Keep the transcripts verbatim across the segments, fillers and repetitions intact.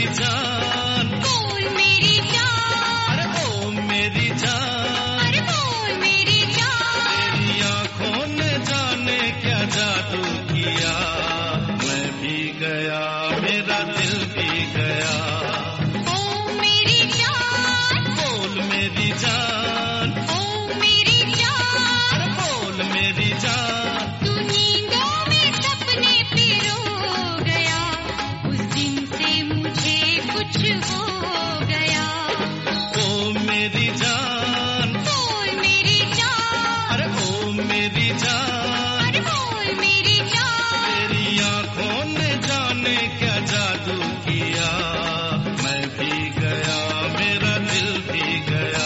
जान, बोल मेरी जान, अरे ओ मेरी जान, अरे बोल मेरी जान। तेरी आंखों ने जाने क्या जादू किया, मैं भी गया मेरा दिल भी गया। ओ मेरी जान, बोल मेरी जान, ओ मेरी जान, अरे बोल मेरी जान, तू नींदों में सपने पिरो गया, उस दिन से मुझे कुछ हो गया। ओ मेरी जान, बोल मेरी जान, अरे ओ मेरी जान, अरे बोल मेरी जान। तेरी आंखों ने जाने क्या जादू किया, मैं भी गया मेरा दिल भी गया।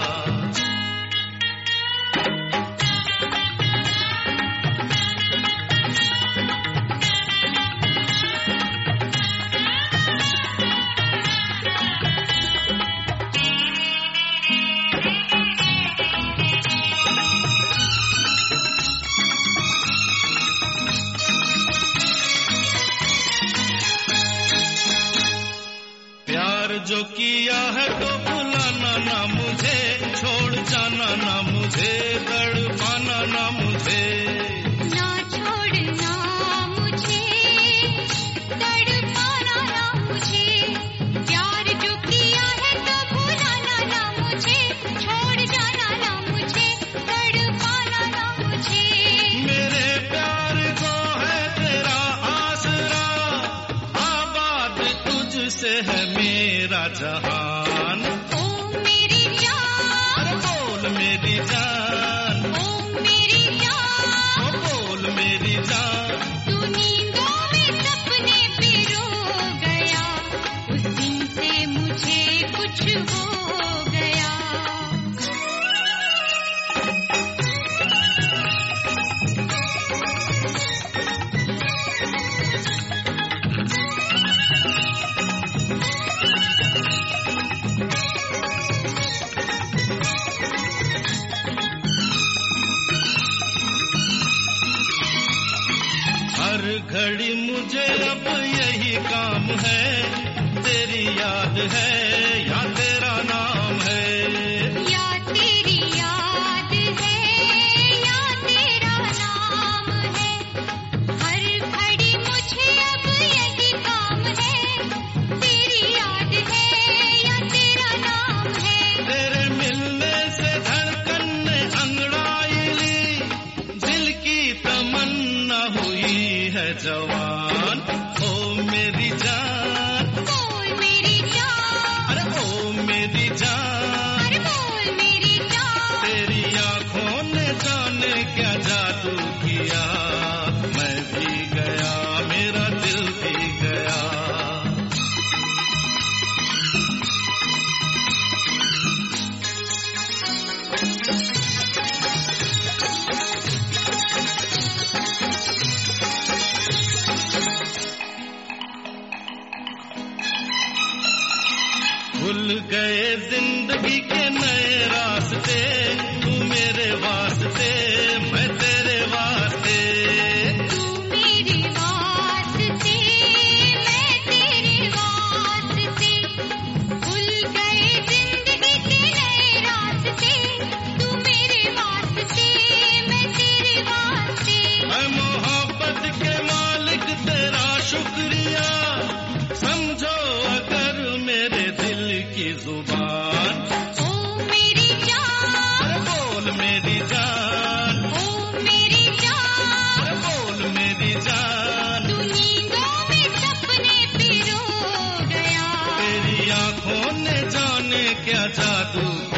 प्यार जो किया है तो भुलाना ना मुझे, छोड़ जाना ना मुझे, तड़पाना ना मुझे। ना छोड़ना मुझे, तड़पाना ना मुझे, प्यार जो किया है तो भुलाना ना मुझे, छोड़ जाना ना मुझे, तड़पाना ना मुझे। मेरे प्यार को है तेरा आसरा, आबाद तुझसे है मेरा जहान। ओ मेरी जान, अरे बोल मेरी जान, ओ मेरी जान, ओ बोल मेरी जान, तू नींदों में सपने पिरो गया, उस दिन से मुझे कुछ हो गया। हर घड़ी मुझे अब यही काम है, तेरी याद है या तेरा नाम है। या तेरी याद है या तेरा नाम है, हर घड़ी मुझे अब यही काम है, तेरी याद है या तेरा नाम है। तेरे मिलने से धड़कन ने अंगड़ाई ली, दिल की तमन्ना हुई है जवान। ओ मेरी जान, बोल मेरी जान, अरे ओ मेरी जान, अरे बोल मेरी जान। तेरी आंखों ने जाने क्या जादू किया, मैं भी गया मेरा दिल भी गया। भूल गए जिंदगी के नए रास्ते, तू मेरे वास्ते मैं तेरे वास्ते। तू मेरे वास्ते मैं तेरे वास्ते, भूल गए जिंदगी के नए रास्ते, तू मेरे वास्ते मैं तेरे वास्ते। मैं मोहब्बत के मालिक तेरा शुक्रिया, समझो अगर मेरे दिल की जुबान। ओ मेरी जान, अरे बोल मेरी जान, ओ मेरी जान, अरे बोल मेरी जान, तू नींदों में सपने पिरो गया, तेरी आंखों ने जाने क्या जादू